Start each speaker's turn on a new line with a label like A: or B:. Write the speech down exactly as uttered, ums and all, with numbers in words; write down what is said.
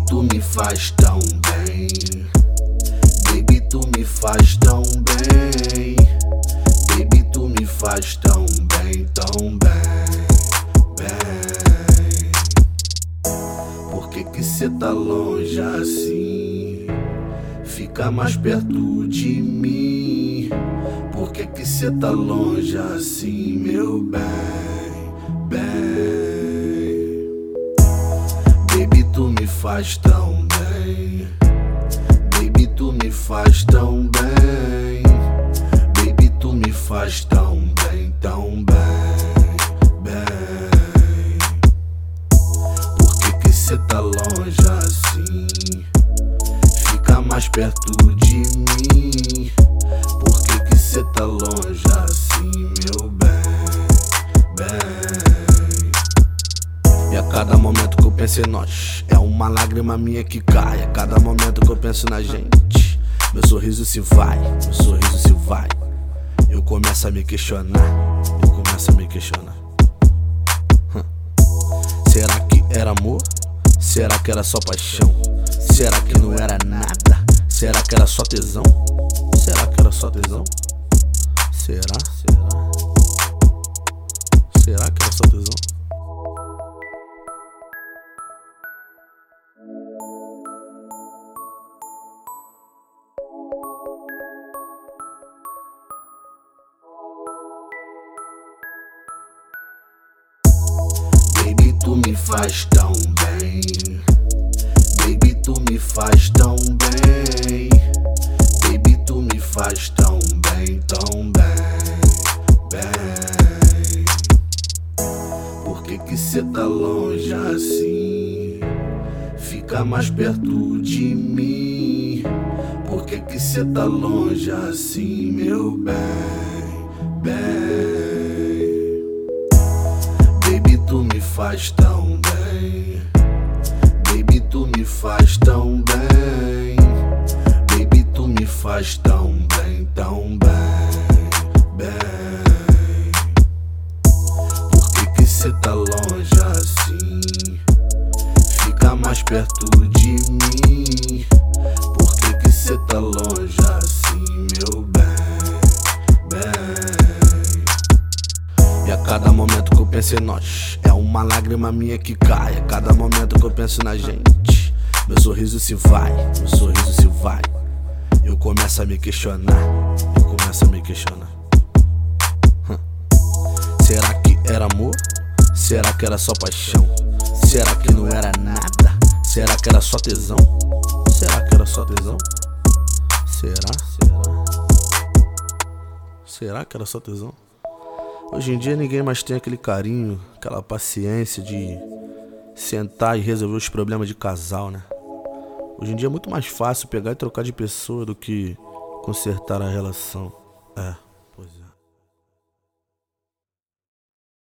A: tu me faz tão bem. Baby, tu me faz tão bem. Baby, tu me faz tão bem, tão bem, bem. Por que que cê tá longe assim? Fica mais perto de mim. Por que que cê tá longe assim, meu bem, bem? Baby, tu me faz tão bem. Baby, tu me faz tão bem. Baby, tu me faz tão bem, tão bem, bem. Por que que cê tá longe assim? Fica mais perto de mim. Por que que cê tá longe assim, meu bem, bem? E a cada momento que eu penso em nós, é uma lágrima minha que cai. A cada momento que eu penso na gente, meu sorriso se vai, meu sorriso se vai. Eu começo a me questionar, eu começo a me questionar. hum. Será que era amor? Será que era só paixão? Será que não era nada? Será que era só tesão? Será que era só tesão? Será? Será? Será que era só tesão? Baby, tu me faz tão bem. Baby, tu me faz tão bem. Baby, tu me faz tão bem, tão bem, bem. Por que que cê tá longe assim? Fica mais perto de mim. Por que que cê tá longe assim, meu bem, bem? Baby, tu me faz tão bem. Baby, tu me faz tão bem. Baby, tu me faz tão bem, tão bem, bem. Por que que cê tá longe assim? Fica mais perto de mim. Por que que cê tá longe assim, meu bem, bem? E a cada momento que eu penso em nós, é uma lágrima minha que cai. A cada momento que eu penso na gente, meu sorriso se vai, meu sorriso se vai. Eu começo a me questionar, eu começo a me questionar. hum. Será que era amor? Será que era só paixão? Será que não era nada? Será que era só tesão? Será que era só tesão? Será? Será? Será que era só tesão? Hoje em dia ninguém mais tem aquele carinho, aquela paciência de sentar e resolver os problemas de casal, né? Hoje em dia é muito mais fácil pegar e trocar de pessoa do que consertar a relação. É.